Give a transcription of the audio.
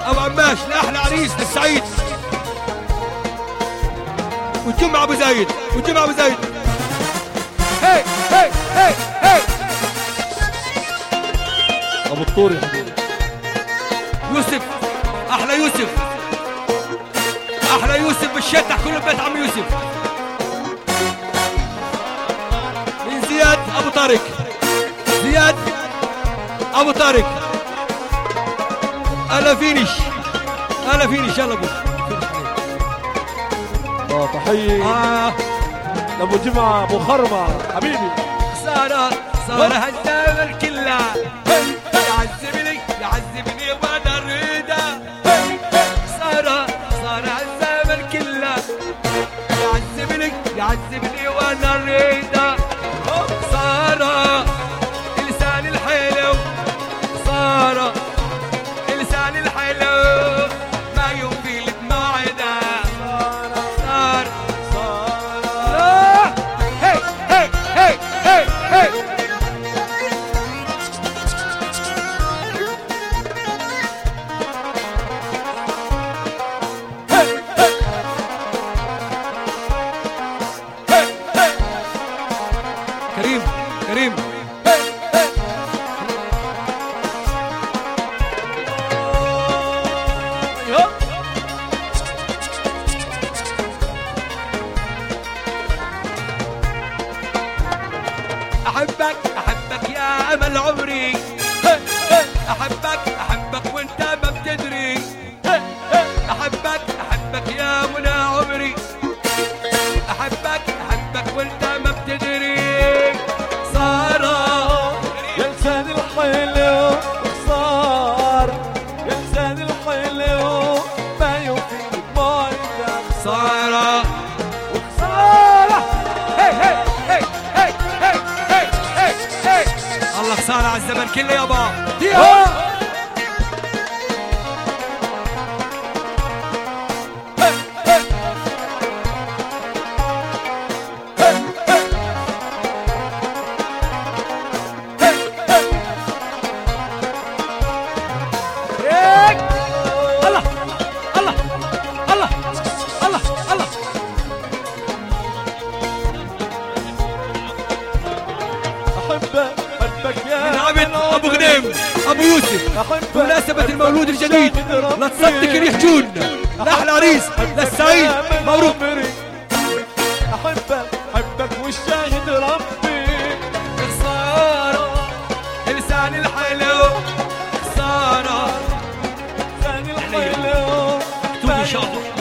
ابو عماش لاحلى عريس للسعيد، والجمعه ابو زايد، والجمعه ابو زايد. هي هي هي هي ابو الطور يا حبيبي. يوسف، احلى يوسف، احلى يوسف بالشتح، كله بيت عم يوسف. من زياد ابو طارق، زياد ابو طارق. اهلا فينش، اهلا فينش. يلا ابو تحيه لابو جمعه ابو خرمه حبيبي. سارة هالزمن كلها يعذبني يعذبني وانا اريده. سارة هالزمن كلها يعذبني يعذبني وانا اريده. سارة لسان الحلو، سارة لسان الحلو ما يوفي الموعده. سارة هي هي هي هي هي. كريم كريم أحبك أحبك يا أمل عمري، أحبك وأنت ما بتدري. أحبك يا منى عمري، أحبك وأنت ما بتدري. سارة يا لسان الحلو، سارة يا لسان الحلو ما يوفي موعدك. سارة هي هي هي هي هي هي هي هي. الله خسارة على الزمن كله يابا. الله الله الله الله الله. أحبك يا من عبد ابو غنيم ابو يوسف بمناسبة المولود الجديد. لا تصدق يحجون لاحلى عريس للسعيد. مبروك. أحبك والشاهد ربي. خسارة لسان الحلو، خسارة لسان الحلو مكتوب ان شاء الله.